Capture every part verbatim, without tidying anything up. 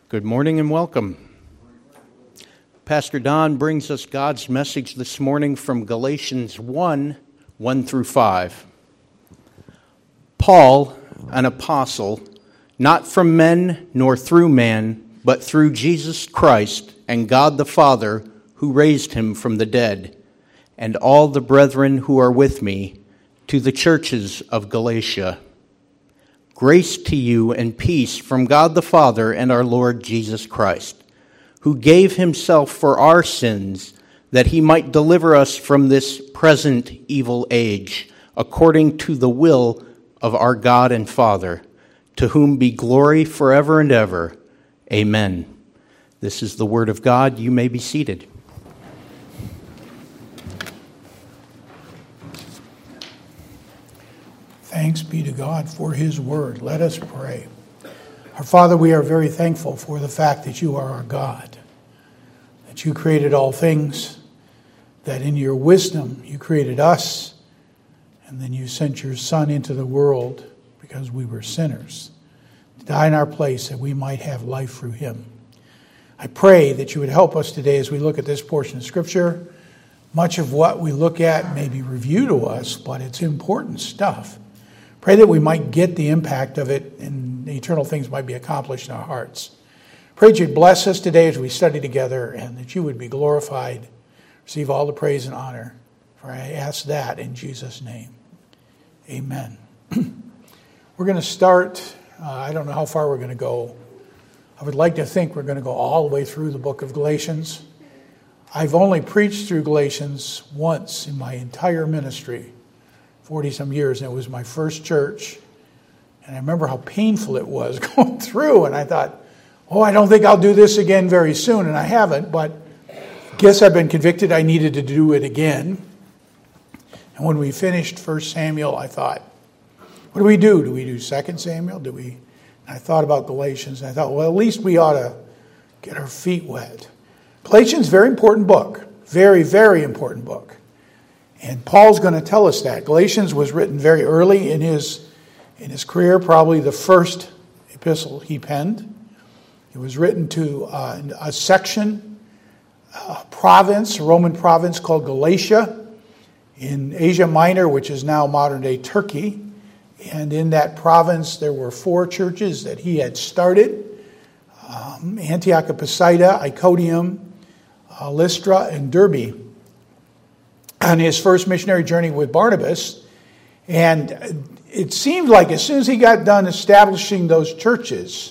Good morning and welcome. Pastor Don brings us God's message this morning from Galatians one, one through five. Paul, an apostle, not from men nor through man, but through Jesus Christ and God the Father, who raised him from the dead, and all the brethren who are with me, to the churches of Galatia. Grace to you and peace from God the Father and our Lord Jesus Christ, who gave himself for our sins, that he might deliver us from this present evil age, according to the will of our God and Father, to whom be glory forever and ever. Amen. This is the word of God. You may be seated. Thanks be to God for his word. Let us pray. Our Father, we are very thankful for the fact that you are our God, that you created all things, that in your wisdom you created us, and then you sent your Son into the world because we were sinners, to die in our place that we might have life through him. I pray that you would help us today as we look at this portion of Scripture. Much of what we look at may be review to us, but it's important stuff. Pray that we might get the impact of it and the eternal things might be accomplished in our hearts. Pray that you'd bless us today as we study together and that you would be glorified. Receive all the praise and honor. For I ask that in Jesus' name. Amen. We're going to start, uh, I don't know how far we're going to go. I would like to think we're going to go all the way through the book of Galatians. I've only preached through Galatians once in my entire ministry. forty-some years, and it was my first church. And I remember how painful it was going through, and I thought, oh, I don't think I'll do this again very soon, and I haven't, but I guess I've been convicted I needed to do it again. And when we finished First Samuel, I thought, what do we do? Do we do Second Samuel? Do we? And I thought about Galatians, and I thought, well, at least we ought to get our feet wet. Galatians, very important book. Very, very important book. And Paul's going to tell us that. Galatians was written very early in his in his career, probably the first epistle he penned. It was written to uh, a section, a province, a Roman province called Galatia in Asia Minor, which is now modern-day Turkey. And in that province, there were four churches that he had started. Um, Antioch of Pisidia, Iconium, uh, Lystra, and Derbe. On his first missionary journey with Barnabas. And it seemed like as soon as he got done establishing those churches,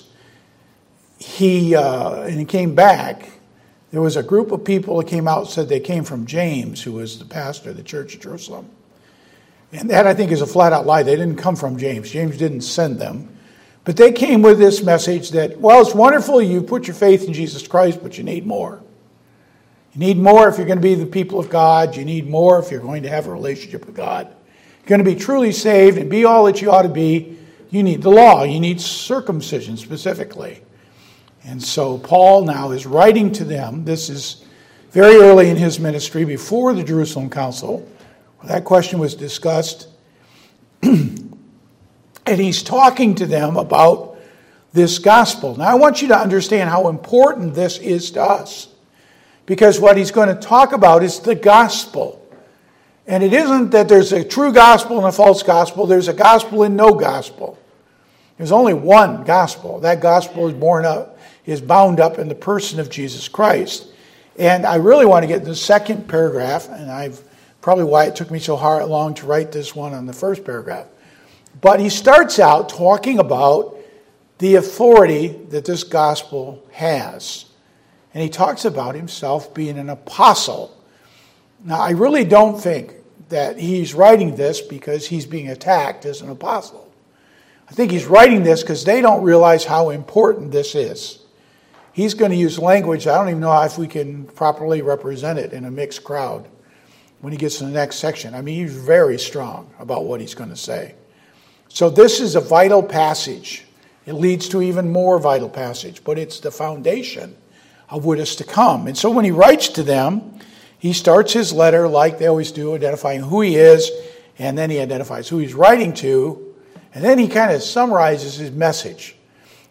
he uh, and he came back, there was a group of people that came out and said they came from James, who was the pastor of the church of Jerusalem. And that, I think, is a flat-out lie. They didn't come from James. James didn't send them. But they came with this message that, well, it's wonderful you put your faith in Jesus Christ, but you need more. You need more if you're going to be the people of God. You need more if you're going to have a relationship with God. You're going to be truly saved and be all that you ought to be. You need the law. You need circumcision specifically. And so Paul now is writing to them. This is very early in his ministry, before the Jerusalem Council, where that question was discussed. And he's talking to them about this gospel. Now I want you to understand how important this is to us. Because what he's going to talk about is the gospel. And it isn't that there's a true gospel and a false gospel. There's a gospel and no gospel. There's only one gospel. That gospel is born up, is bound up in the person of Jesus Christ. And I really want to get the second paragraph, and I've probably why it took me so hard long to write this one on the first paragraph. But he starts out talking about the authority that this gospel has. And he talks about himself being an apostle. Now, I really don't think that he's writing this because he's being attacked as an apostle. I think he's writing this because they don't realize how important this is. He's going to use language, I don't even know if we can properly represent it in a mixed crowd when he gets to the next section. I mean, he's very strong about what he's going to say. So this is a vital passage. It leads to even more vital passage, but it's the foundation of what is to come. And so when he writes to them, he starts his letter like they always do, identifying who he is, and then he identifies who he's writing to, and then he kind of summarizes his message.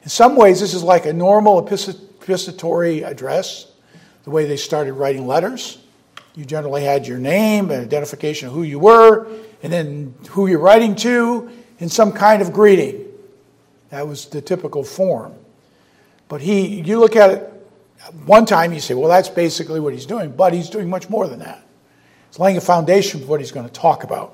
In some ways, this is like a normal epistolary address, the way they started writing letters. You generally had your name, an identification of who you were, and then who you're writing to, and some kind of greeting. That was the typical form. But he, you look at it one time, you say, well, that's basically what he's doing. But he's doing much more than that. He's laying a foundation for what he's going to talk about.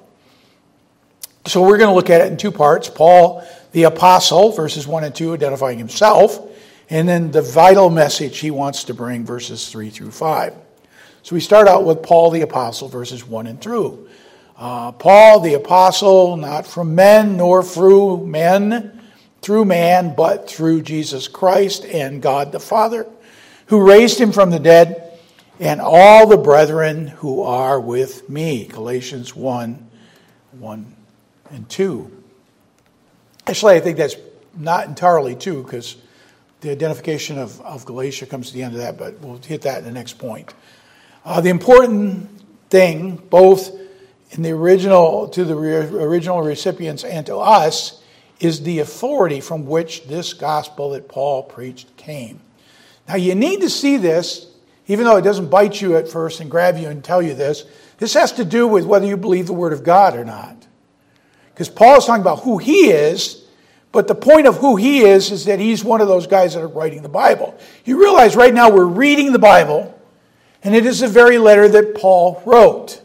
So we're going to look at it in two parts. Paul, the apostle, verses one and two, identifying himself. And then the vital message he wants to bring, verses three through five. So we start out with Paul, the apostle, verses one and two. Uh, Paul, the apostle, not from men nor through men, through man, but through Jesus Christ and God the Father, who raised him from the dead, and all the brethren who are with me. Galatians one, one and two. Actually, I think that's not entirely true, because the identification of, of Galatia comes to the end of that, but we'll hit that in the next point. Uh, the important thing, both in the original, to the re- original recipients and to us, is the authority from which this gospel that Paul preached came. Now, you need to see this, even though it doesn't bite you at first and grab you and tell you this. This has to do with whether you believe the Word of God or not. Because Paul is talking about who he is, but the point of who he is is that he's one of those guys that are writing the Bible. You realize right now we're reading the Bible, and it is the very letter that Paul wrote.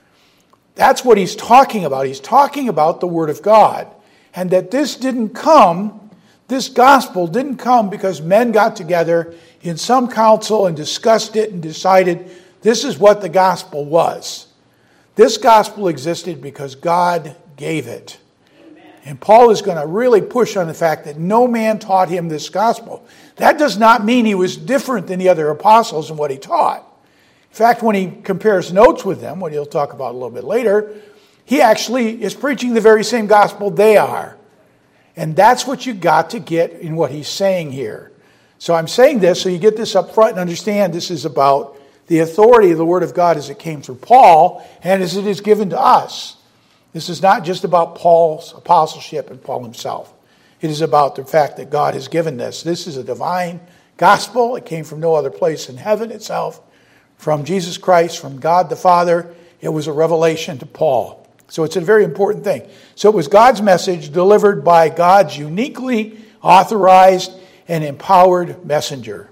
That's what he's talking about. He's talking about the Word of God. And that this didn't come, this gospel didn't come because men got together in some council and discussed it and decided this is what the gospel was. This gospel existed because God gave it. Amen. And Paul is going to really push on the fact that no man taught him this gospel. That does not mean he was different than the other apostles in what he taught. In fact, when he compares notes with them, what he'll talk about a little bit later, he actually is preaching the very same gospel they are. And that's what you got to get in what he's saying here. So I'm saying this so you get this up front and understand this is about the authority of the Word of God as it came through Paul and as it is given to us. This is not just about Paul's apostleship and Paul himself. It is about the fact that God has given this. This is a divine gospel. It came from no other place in heaven itself, from Jesus Christ, from God the Father. It was a revelation to Paul. So it's a very important thing. So it was God's message delivered by God's uniquely authorized and empowered messenger.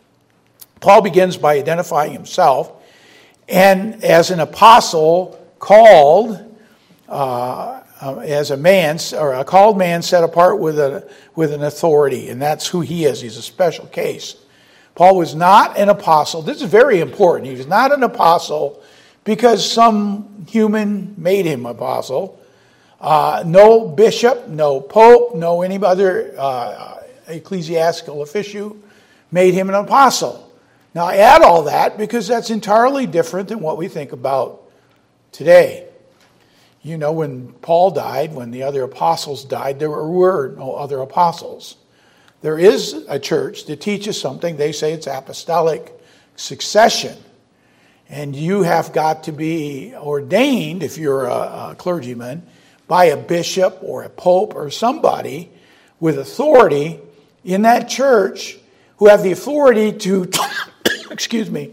Paul begins by identifying himself and as an apostle called, uh, uh, as a man, or a called man set apart with a with an authority, and that's who he is. He's a special case. Paul was not an apostle. This is very important. He was not an apostle because some human made him apostle. Uh, no bishop, no pope, no any other uh, ecclesiastical official made him an apostle. Now I add all that because that's entirely different than what we think about today. You know, when Paul died, when the other apostles died, there were no other apostles. There is a church that teaches something. They say it's apostolic succession. And you have got to be ordained, if you're a, a clergyman, by a bishop or a pope or somebody with authority in that church who have the authority to, excuse me,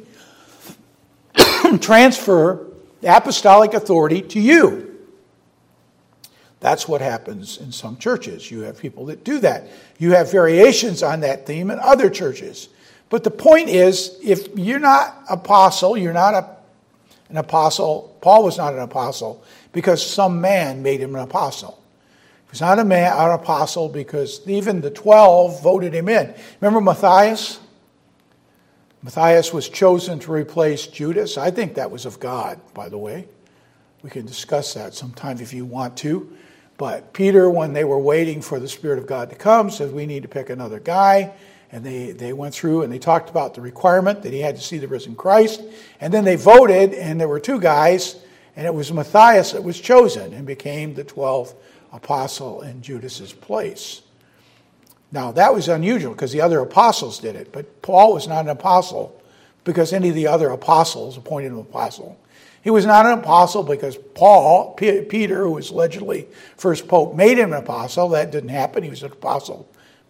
transfer the apostolic authority to you. That's what happens in some churches. You have people that do that. You have variations on that theme in other churches. But the point is, if you're not apostle, you're not a, an apostle. Paul was not an apostle because some man made him an apostle. He was not a man, an apostle because even the twelve voted him in. Remember Matthias? Matthias was chosen to replace Judas. I think that was of God, by the way. We can discuss that sometime if you want to. But Peter, when they were waiting for the Spirit of God to come, said, we need to pick another guy. And they, they went through and they talked about the requirement that he had to see the risen Christ. And then they voted, and there were two guys, and it was Matthias that was chosen and became the twelfth apostle in Judas's place. Now, that was unusual because the other apostles did it. But Paul was not an apostle because any of the other apostles appointed him apostle. He was not an apostle because Paul, P- Peter, who was allegedly first pope, made him an apostle. That didn't happen. He was an apostle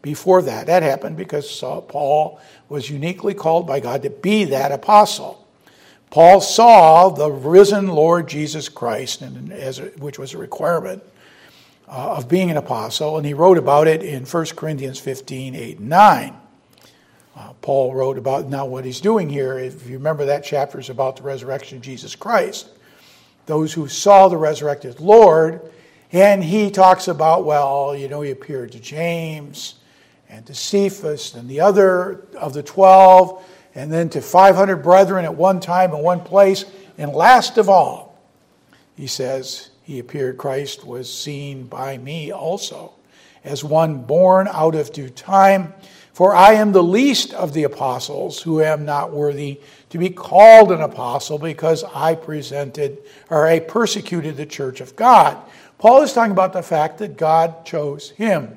before that. That happened because Paul was uniquely called by God to be that apostle. Paul saw the risen Lord Jesus Christ, and as a, which was a requirement uh, of being an apostle, and he wrote about it in First Corinthians fifteen, eight and nine. Uh, Paul wrote about now what he's doing here. If you remember, that chapter is about the resurrection of Jesus Christ. Those who saw the resurrected Lord, and he talks about, well, you know, he appeared to James and to Cephas and the other of the twelve, and then to five hundred brethren at one time in one place. And last of all, he says, he appeared, Christ was seen by me also, as one born out of due time. For I am the least of the apostles, who am not worthy to be called an apostle, because I presented, or I persecuted the church of God. Paul is talking about the fact that God chose him.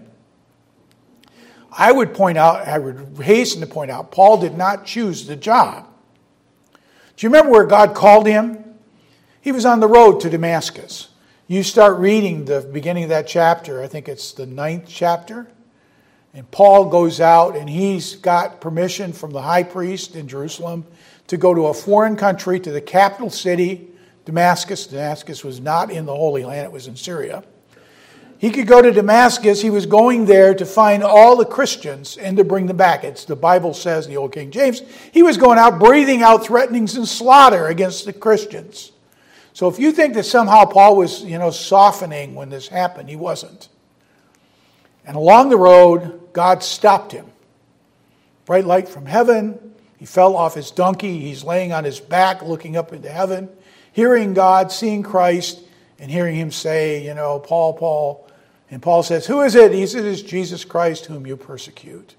I would point out, I would hasten to point out, Paul did not choose the job. Do you remember where God called him? He was on the road to Damascus. You start reading the beginning of that chapter, I think it's the ninth chapter. And Paul goes out and he's got permission from the high priest in Jerusalem to go to a foreign country, to the capital city, Damascus. Damascus was not in the Holy Land, it was in Syria. He could go to Damascus. He was going there to find all the Christians and to bring them back. It's the Bible says in the Old King James, he was going out breathing out threatenings and slaughter against the Christians. So if you think that somehow Paul was, you know, softening when this happened, he wasn't. And along the road, God stopped him. Bright light from heaven. He fell off his donkey. He's laying on his back, looking up into heaven, hearing God, seeing Christ, and hearing him say, you know, Paul, Paul. And Paul says, who is it? He says, it's Jesus Christ whom you persecute.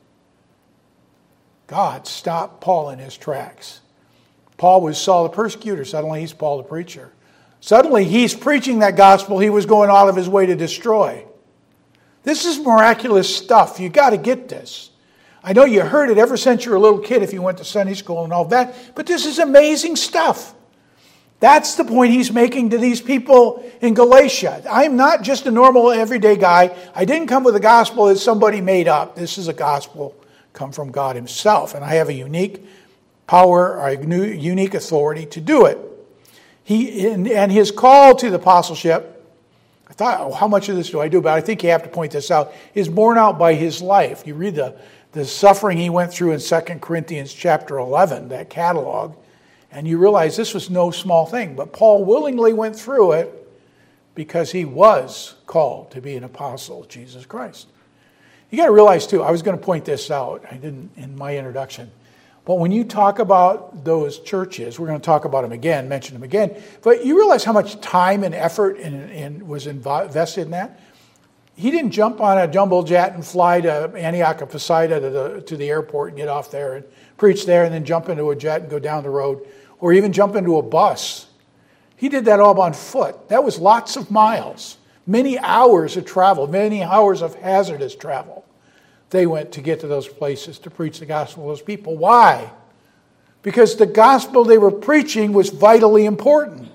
God stopped Paul in his tracks. Paul was Saul the persecutor. Suddenly he's Paul the preacher. Suddenly he's preaching that gospel he was going out of his way to destroy. This is miraculous stuff. You got to get this. I know you heard it ever since you were a little kid if you went to Sunday school and all that, but this is amazing stuff. That's the point he's making to these people in Galatia. I'm not just a normal everyday guy. I didn't come with a gospel that somebody made up. This is a gospel come from God himself, and I have a unique power, or a unique authority to do it. He and his call to the apostleship, I thought, oh, how much of this do I do? But I think you have to point this out, is borne out by his life. You read the, the suffering he went through in Second Corinthians chapter eleven, that catalog, and you realize this was no small thing. But Paul willingly went through it because he was called to be an apostle of Jesus Christ. You got to realize, too, I was going to point this out. I didn't in my introduction. But when you talk about those churches, we're going to talk about them again, mention them again, but you realize how much time and effort in, in, was invested in that? He didn't jump on a jumbo jet and fly to Antioch of Pisidia to the, to the airport and get off there and preach there and then jump into a jet and go down the road, or even jump into a bus. He did that all on foot. That was lots of miles, many hours of travel, many hours of hazardous travel. They went to get to those places to preach the gospel to those people. Why? Because the gospel they were preaching was vitally important.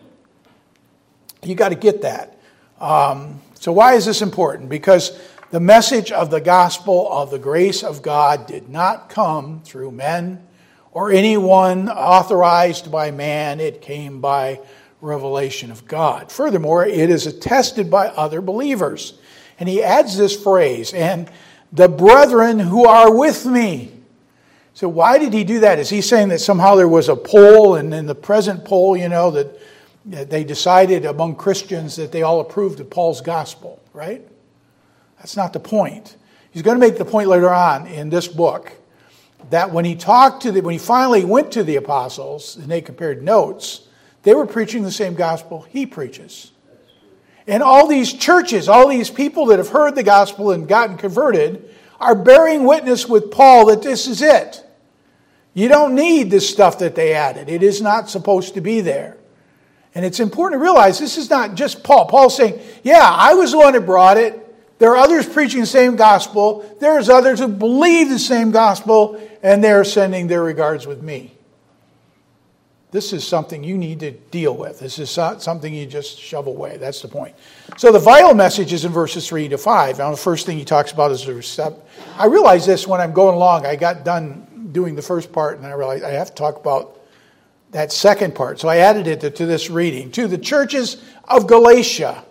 You got to get that. Um, so why is this important? Because the message of the gospel of the grace of God did not come through men or anyone authorized by man. It came by revelation of God. Furthermore, it is attested by other believers. And he adds this phrase, and the brethren who are with me. So why did he do that? Is he saying that somehow there was a poll, and in the present poll, you know, that, that they decided among Christians that they all approved of Paul's gospel, right? That's not the point. He's going to make the point later on in this book that when he talked to the, when he finally went to the apostles and they compared notes, they were preaching the same gospel he preaches. And all these churches, all these people that have heard the gospel and gotten converted are bearing witness with Paul that this is it. You don't need this stuff that they added. It is not supposed to be there. And it's important to realize this is not just Paul. Paul's saying, yeah, I was the one that brought it. There are others preaching the same gospel. There's others who believe the same gospel, and they're sending their regards with me. This is something you need to deal with. This is not something you just shove away. That's the point. So the vital message is in verses three to five. Now the first thing he talks about is the recept. I realized this when I'm going along. I got done doing the first part, and I realized I have to talk about that second part. So I added it to, to this reading. To the churches of Galatia.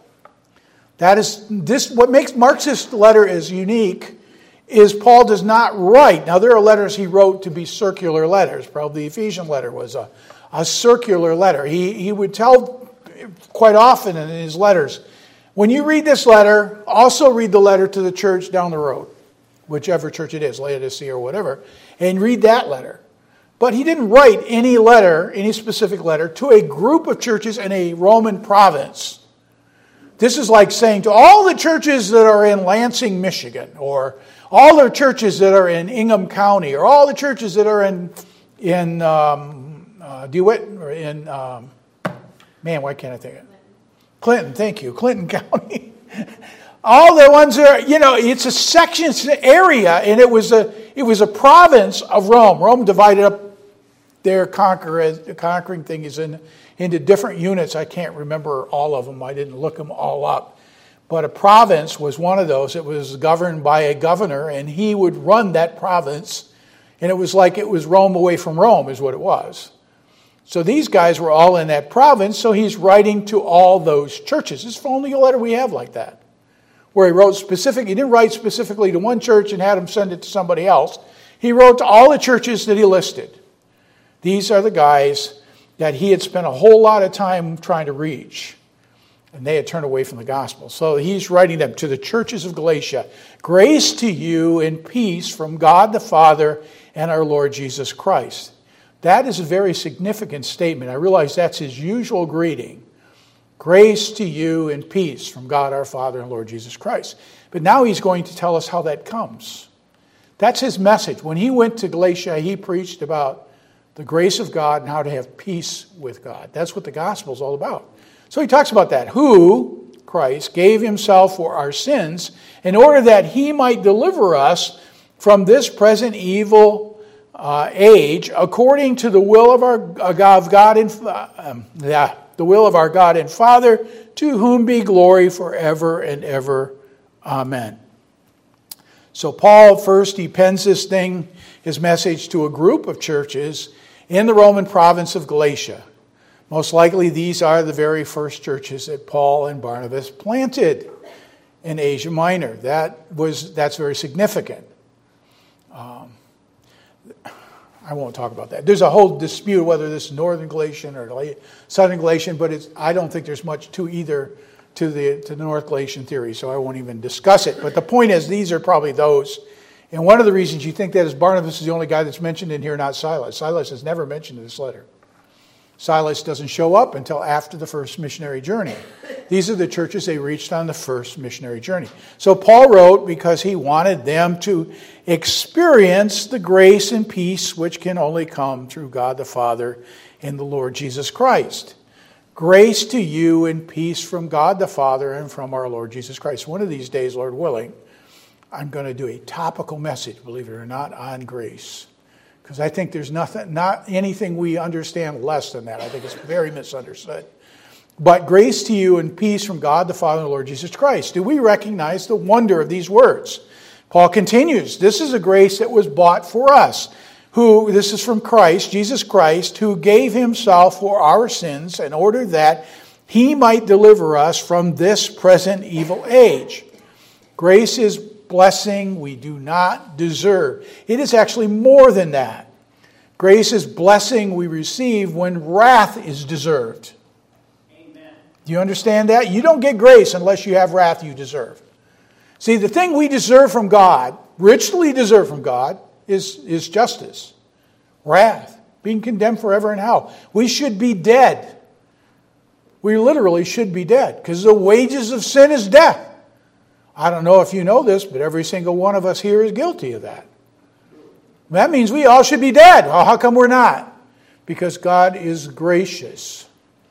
That is this. What makes Mark's letter is unique is Paul does not write. Now there are letters he wrote to be circular letters. Probably the Ephesian letter was a A circular letter. He, he would tell quite often in his letters, when you read this letter, also read the letter to the church down the road, whichever church it is, Laodicea or whatever, and read that letter. But he didn't write any letter, any specific letter, to a group of churches in a Roman province. This is like saying to all the churches that are in Lansing, Michigan, or all the churches that are in Ingham County, or all the churches that are in, in um, Uh, DeWitt, or in, um, man, why can't I think of it? Clinton, thank you, Clinton County. All the ones that are, you know, it's a section, it's an area, and it was a it was a province of Rome. Rome divided up their conquer, conquering thing is in, into different units. I can't remember all of them. I didn't look them all up. But a province was one of those. It was governed by a governor, and he would run that province. And it was like it was Rome away from Rome is what it was. So these guys were all in that province, so he's writing to all those churches. It's the only letter we have like that, where he wrote specific. He didn't write specifically to one church and had them send it to somebody else. He wrote to all the churches that he listed. These are the guys that he had spent a whole lot of time trying to reach, and they had turned away from the gospel. So he's writing them to the churches of Galatia. Grace to you and peace from God the Father and our Lord Jesus Christ. That is a very significant statement. I realize that's his usual greeting. Grace to you and peace from God our Father and Lord Jesus Christ. But now he's going to tell us how that comes. That's his message. When he went to Galatia, he preached about the grace of God and how to have peace with God. That's what the gospel is all about. So he talks about that. Who, Christ, gave himself for our sins in order that he might deliver us from this present evil Uh, age, according to the will of our of God and uh, um, yeah, the will of our God and Father, to whom be glory forever and ever. Amen. So Paul first he pens this thing, his message to a group of churches in the Roman province of Galatia. Most likely these are the very first churches that Paul and Barnabas planted in Asia Minor. That was that's very significant. Um, I won't talk about that. There's a whole dispute whether this is Northern Galatian or Southern Galatian, but it's, I don't think there's much to either to the to the North Galatian theory, so I won't even discuss it. But the point is, these are probably those. And one of the reasons you think that is Barnabas is the only guy that's mentioned in here, not Silas. Silas is never mentioned in this letter. Silas doesn't show up until after the first missionary journey. These are the churches they reached on the first missionary journey. So Paul wrote because he wanted them to experience the grace and peace which can only come through God the Father and the Lord Jesus Christ. Grace to you and peace from God the Father and from our Lord Jesus Christ. One of these days, Lord willing, I'm going to do a topical message, believe it or not, on grace. Because I think there's nothing, not anything we understand less than that. I think it's very misunderstood. But grace to you and peace from God the Father and the Lord Jesus Christ. Do we recognize the wonder of these words? Paul continues, this is a grace that was bought for us. Who, this is from Christ, Jesus Christ, who gave himself for our sins in order that he might deliver us from this present evil age. Grace is blessing we do not deserve. It is actually more than that. Grace is blessing we receive when wrath is deserved. Amen. Do you understand that? You don't get grace unless you have wrath you deserve. See, the thing we deserve from God, richly deserve from God, is, is justice, wrath, being condemned forever in hell. We should be dead. We literally should be dead because the wages of sin is death. I don't know if you know this, but every single one of us here is guilty of that. That means we all should be dead. Well, how come we're not? Because God is gracious.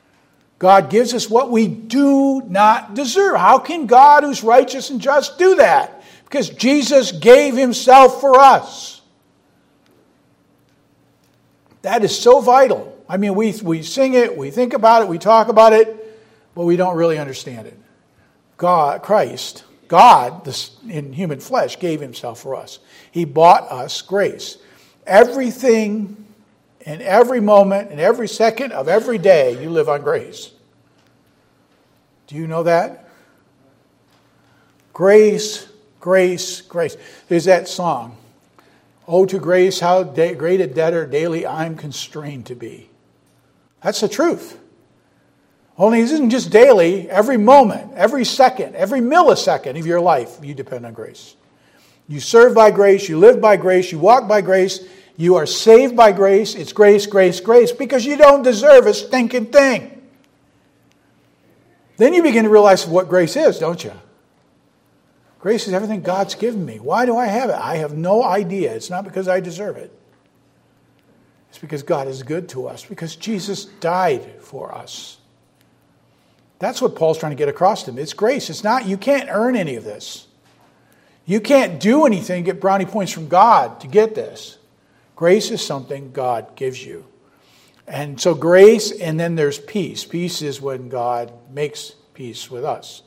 God gives us what we do not deserve. How can God, who's righteous and just, do that? Because Jesus gave himself for us. That is so vital. I mean, we, we sing it, we think about it, we talk about it, but we don't really understand it. God, Christ, God, this, in human flesh, gave himself for us. He bought us grace. Everything, in every moment, in every second of every day, you live on grace. Do you know that? Grace, grace, grace. There's that song. Oh, to grace, how da- great a debtor daily I'm constrained to be. That's the truth. Only it isn't just daily, every moment, every second, every millisecond of your life, you depend on grace. You serve by grace, you live by grace, you walk by grace, you are saved by grace. It's grace, grace, grace, because you don't deserve a stinking thing. Then you begin to realize what grace is, don't you? Grace is everything God's given me. Why do I have it? I have no idea. It's not because I deserve it. It's because God is good to us, because Jesus died for us. That's what Paul's trying to get across to him. It's grace. It's not, you can't earn any of this. You can't do anything, get brownie points from God to get this. Grace is something God gives you. And so grace, and then there's peace. Peace is when God makes peace with us.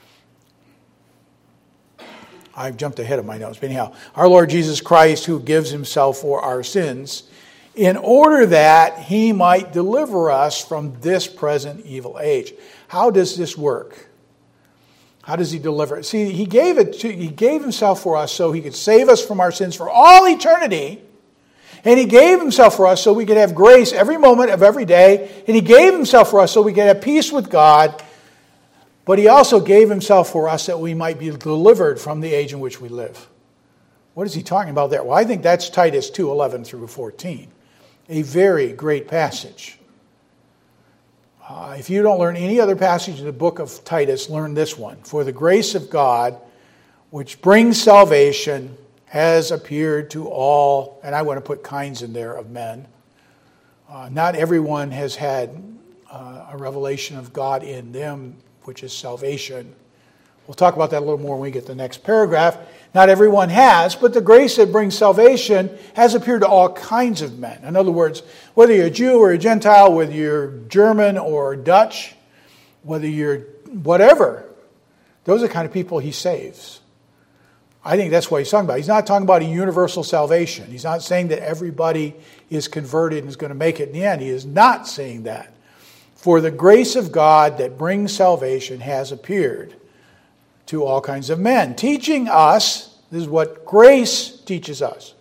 I've jumped ahead of my notes. But anyhow, our Lord Jesus Christ, who gives himself for our sins, in order that he might deliver us from this present evil age. How does this work? How does he deliver it? See, he gave it to, he gave himself for us so he could save us from our sins for all eternity. And he gave himself for us so we could have grace every moment of every day. And he gave himself for us so we could have peace with God. But he also gave himself for us that we might be delivered from the age in which we live. What is he talking about there? Well, I think that's Titus two, eleven through fourteen. A very great passage. Uh, if you don't learn any other passage in the book of Titus, learn this one. For the grace of God, which brings salvation, has appeared to all, and I want to put kinds in there, of men. Uh, not everyone has had uh, a revelation of God in them, which is salvation. We'll talk about that a little more when we get to the next paragraph. Not everyone has, but the grace that brings salvation has appeared to all kinds of men. In other words, whether you're a Jew or a Gentile, whether you're German or Dutch, whether you're whatever, those are the kind of people he saves. I think that's what he's talking about. He's not talking about a universal salvation. He's not saying that everybody is converted and is going to make it in the end. He is not saying that. For the grace of God that brings salvation has appeared to all kinds of men, teaching us, this is what grace teaches us.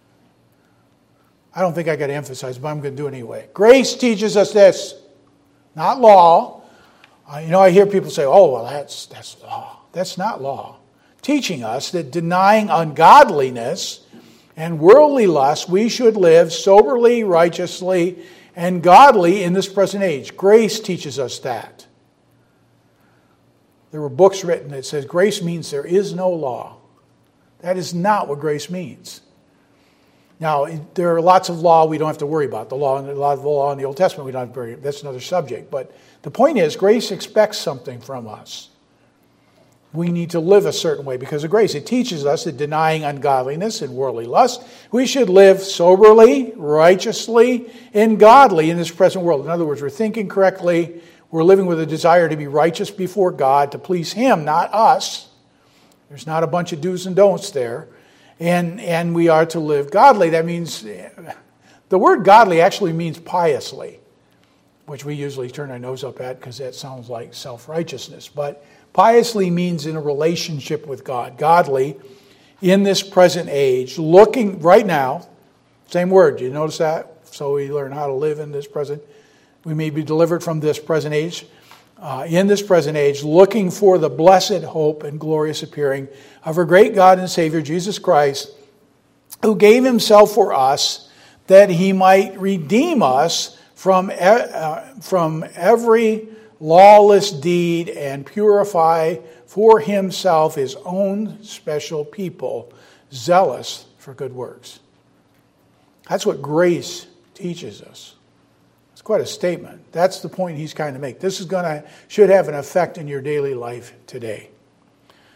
I don't think I got to emphasize, but I'm going to do it anyway. Grace teaches us this, not law. Uh, you know, I hear people say, oh, well, that's that's law. That's not law. Teaching us that denying ungodliness and worldly lust, we should live soberly, righteously, and godly in this present age. Grace teaches us that. There were books written that says grace means there is no law. That is not what grace means. Now, there are lots of law we don't have to worry about. The law, a lot of the law in the Old Testament we don't have to worry about. That's another subject. But the point is, grace expects something from us. We need to live a certain way because of grace. It teaches us that denying ungodliness and worldly lust, we should live soberly, righteously, and godly in this present world. In other words, we're thinking correctly. We're living with a desire to be righteous before God, to please him, not us. There's not a bunch of do's and don'ts there. And, and we are to live godly. That means, the word godly actually means piously, which we usually turn our nose up at because that sounds like self-righteousness. But piously means in a relationship with God. Godly in this present age, looking right now, same word, do you notice that? So we learn how to live in this present. We may be delivered from this present age. Uh, in this present age, looking for the blessed hope and glorious appearing of our great God and Savior, Jesus Christ, who gave himself for us that he might redeem us from, uh, from every lawless deed and purify for himself his own special people, zealous for good works. That's what grace teaches us. It's quite a statement. That's the point he's trying to make. This is going to should have an effect in your daily life today.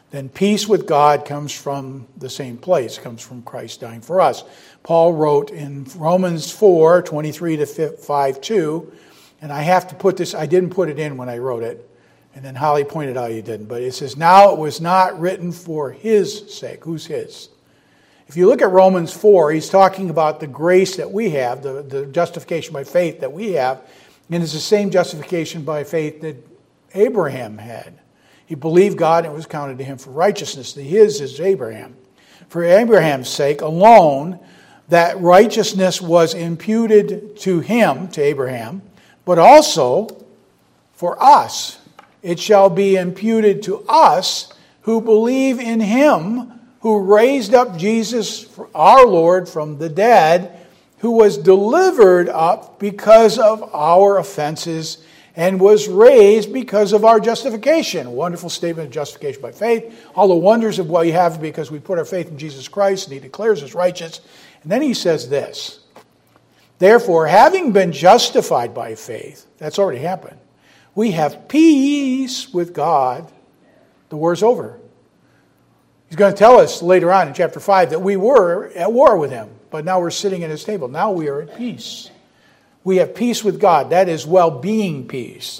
then peace with God comes from the same place, comes from Christ dying for us. Paul wrote in Romans four, twenty-three to five two, and I have to put this, I didn't put it in when I wrote it, and then Holly pointed out you didn't, but it says, now it was not written for his sake. Who's his? If you look at Romans four, he's talking about the grace that we have, the, the justification by faith that we have, and it's the same justification by faith that Abraham had. He believed God and it was counted to him for righteousness. The his is Abraham. For Abraham's sake alone, that righteousness was imputed to him, to Abraham, but also for us. It shall be imputed to us who believe in him who raised up Jesus, our Lord, from the dead, who was delivered up because of our offenses and was raised because of our justification. A wonderful statement of justification by faith. All the wonders of what we have because we put our faith in Jesus Christ and he declares us righteous. And then he says this, therefore, having been justified by faith, that's already happened, we have peace with God. The war's over. He's going to tell us later on in chapter five that we were at war with him, but now we're sitting at his table. Now we are at peace. We have peace with God. That is well-being peace.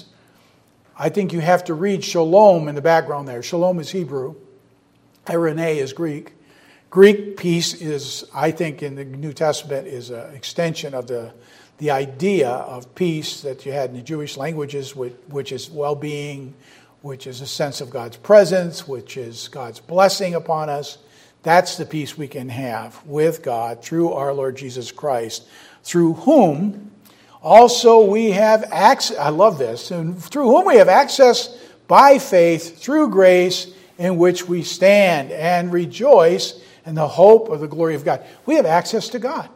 I think you have to read shalom in the background there. Shalom is Hebrew. Eirene is Greek. Greek peace is, I think, in the New Testament is an extension of the, the idea of peace that you had in the Jewish languages, which, which is well-being, which is a sense of God's presence, which is God's blessing upon us. That's the peace we can have with God through our Lord Jesus Christ, through whom also we have access, I love this, and through whom we have access by faith through grace in which we stand and rejoice in the hope of the glory of God. We have access to God.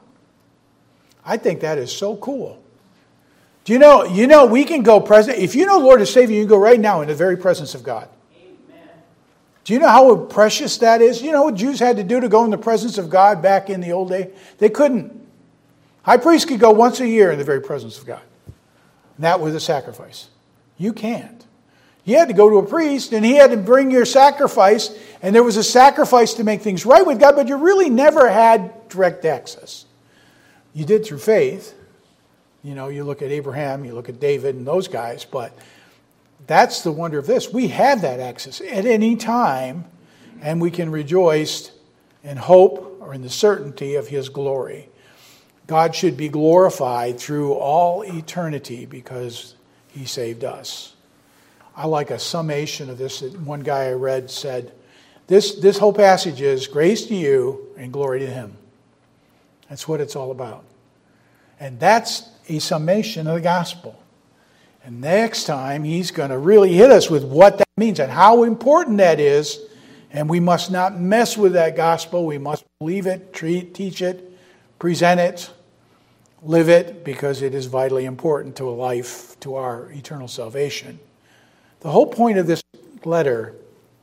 I think that is so cool. Do you know, you know we can go present, if you know Lord is Savior, you can go right now in the very presence of God. Amen. Do you know how precious that is? You know what Jews had to do to go in the presence of God back in the old day? They couldn't. High priest could go once a year in the very presence of God. And that was a sacrifice. You can't. You had to go to a priest and he had to bring your sacrifice, and there was a sacrifice to make things right with God, but you really never had direct access. You did through faith. You know, you look at Abraham, you look at David and those guys, but that's the wonder of this. We have that access at any time, and we can rejoice in hope or in the certainty of his glory. God should be glorified through all eternity because he saved us. I like a summation of this that one guy I read said, this, this whole passage is grace to you and glory to him. That's what it's all about. And that's a summation of the gospel. And next time he's going to really hit us with what that means and how important that is. And we must not mess with that gospel. We must believe it, treat, teach it, present it, live it, because it is vitally important to a life, to our eternal salvation. The whole point of this letter,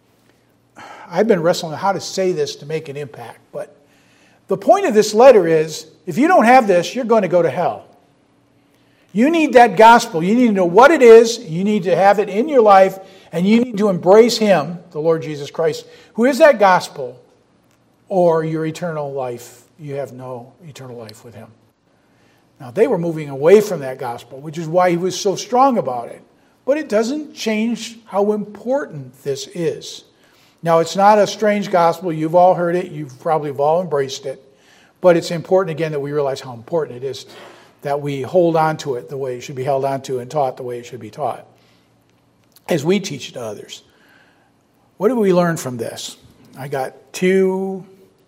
I've been wrestling with how to say this to make an impact, but the point of this letter is, if you don't have this, you're going to go to hell. You need that gospel. You need to know what it is. You need to have it in your life, and you need to embrace him, the Lord Jesus Christ, who is that gospel, or your eternal life. You have no eternal life with him. Now, they were moving away from that gospel, which is why he was so strong about it. But it doesn't change how important this is. Now, it's not a strange gospel. You've all heard it. You've probably all embraced it. But it's important, again, that we realize how important it is that we hold on to it the way it should be held on to and taught the way it should be taught as we teach it to others. What do we learn from this? I got two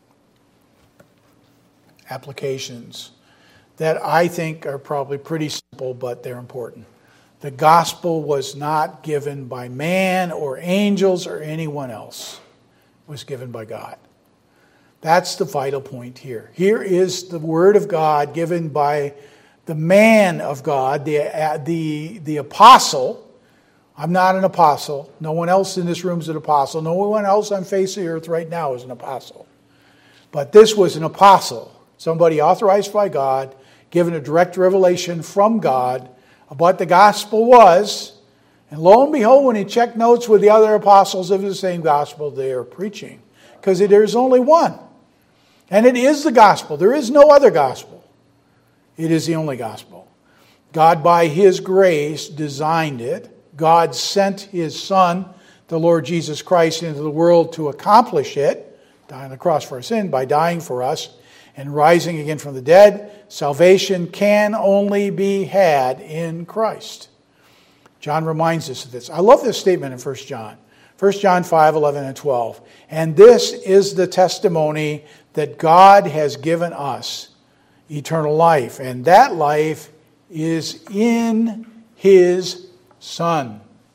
applications that I think are probably pretty simple, but they're important. The gospel was not given by man or angels or anyone else. It was given by God. That's the vital point here. Here is the word of God given by the man of God, the, uh, the, the apostle. I'm not an apostle. No one else in this room is an apostle. No one else on face of the earth right now is an apostle. But this was an apostle, somebody authorized by God, given a direct revelation from God of what the gospel was And lo and behold, when he checked notes with the other apostles of the same gospel, they are preaching. Because there's only one. And it is the gospel. There is no other gospel. It is the only gospel. God, by His grace, designed it. God sent His Son, the Lord Jesus Christ, into the world to accomplish it, dying on the cross for our sin, by dying for us and rising again from the dead. Salvation can only be had in Christ. John reminds us of this. I love this statement in First John. First John five, eleven, and twelve. And this is the testimony that God has given us, eternal life. And that life is in His Son.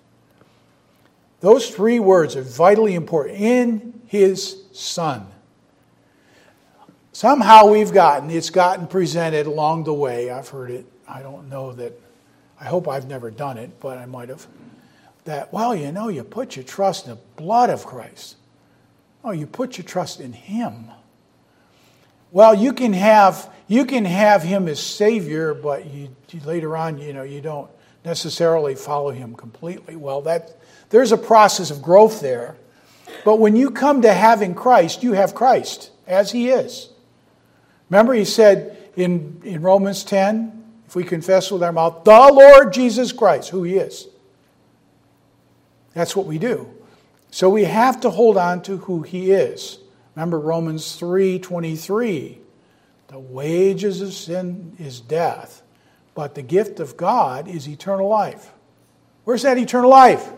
Those three words are vitally important. In His Son. Somehow we've gotten, it's gotten presented along the way. I've heard it. I don't know that, I hope I've never done it, but I might have. That, well, you know, you put your trust in the blood of Christ. Oh, you put your trust in Him. Well, you can have you can have Him as Savior, but you, you later on, you know, you don't necessarily follow Him completely. Well, that there's a process of growth there. But when you come to having Christ, you have Christ as He is. Remember, He said in, in Romans ten, if we confess with our mouth, the Lord Jesus Christ, who He is. That's what we do. So we have to hold on to who He is. Remember Romans three twenty-three. The wages of sin is death, but the gift of God is eternal life. Where's that eternal life?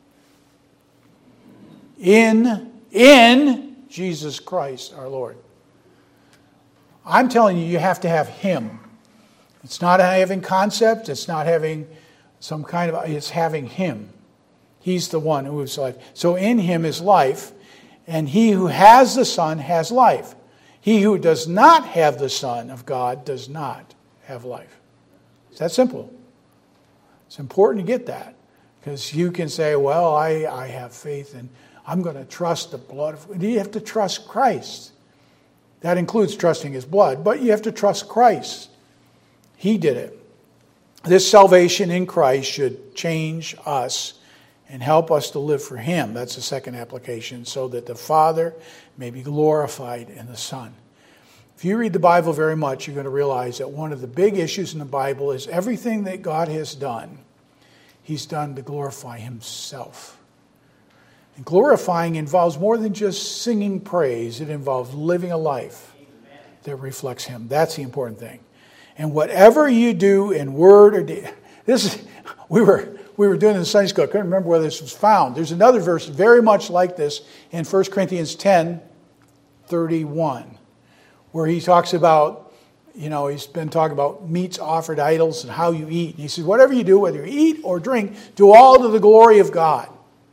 In, in Jesus Christ our Lord. I'm telling you, you have to have Him. It's not having concepts. It's not having some kind of, it's having Him. He's the one who is life. So in Him is life, and he who has the Son has life. He who does not have the Son of God does not have life. It's that simple. It's important to get that, because you can say, well, I, I have faith and I'm going to trust the blood of... You have to trust Christ. That includes trusting His blood, but you have to trust Christ. He did it. This salvation in Christ should change us and help us to live for Him. That's the second application, so that the Father may be glorified in the Son. If you read the Bible very much, you're going to realize that one of the big issues in the Bible is everything that God has done, He's done to glorify Himself. And glorifying involves more than just singing praise. It involves living a life that reflects Him. That's the important thing. And whatever you do in word or deed, this is, we were... We were doing it in Sunday school. I couldn't remember where this was found. There's another verse very much like this in First Corinthians ten thirty-one, where he talks about, you know, he's been talking about meats offered to idols and how you eat. And he says, whatever you do, whether you eat or drink, do all to the glory of God.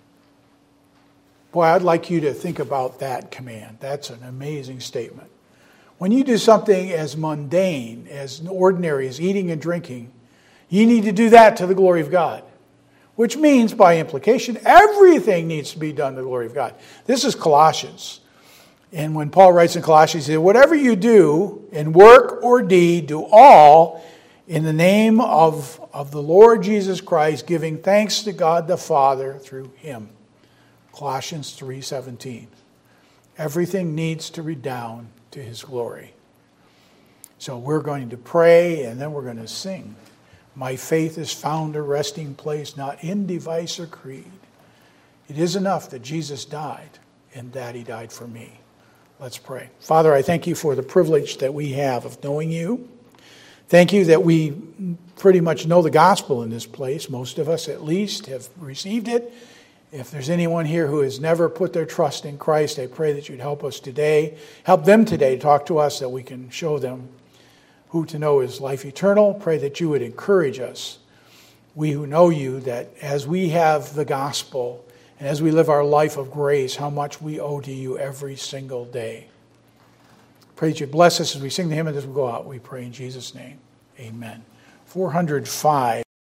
Boy, I'd like you to think about that command. That's an amazing statement. When you do something as mundane, as ordinary as eating and drinking, you need to do that to the glory of God. Which means, by implication, everything needs to be done to the glory of God. This is Colossians. And when Paul writes in Colossians, he says, whatever you do in work or deed, do all in the name of, of the Lord Jesus Christ, giving thanks to God the Father through Him. Colossians three seventeen. Everything needs to redound to His glory. So we're going to pray, and then we're going to sing. My faith has found a resting place, not in device or creed. It is enough that Jesus died, and that He died for me. Let's pray. Father, I thank You for the privilege that we have of knowing You. Thank You that we pretty much know the gospel in this place. Most of us, at least, have received it. If there's anyone here who has never put their trust in Christ, I pray that You'd help us today. Help them today. Talk to us that we can show them who to know is life eternal. Pray that You would encourage us, we who know You, that as we have the gospel and as we live our life of grace, how much we owe to You every single day. Pray that You bless us as we sing the hymn and as we go out. We pray in Jesus' name. Amen. four hundred five.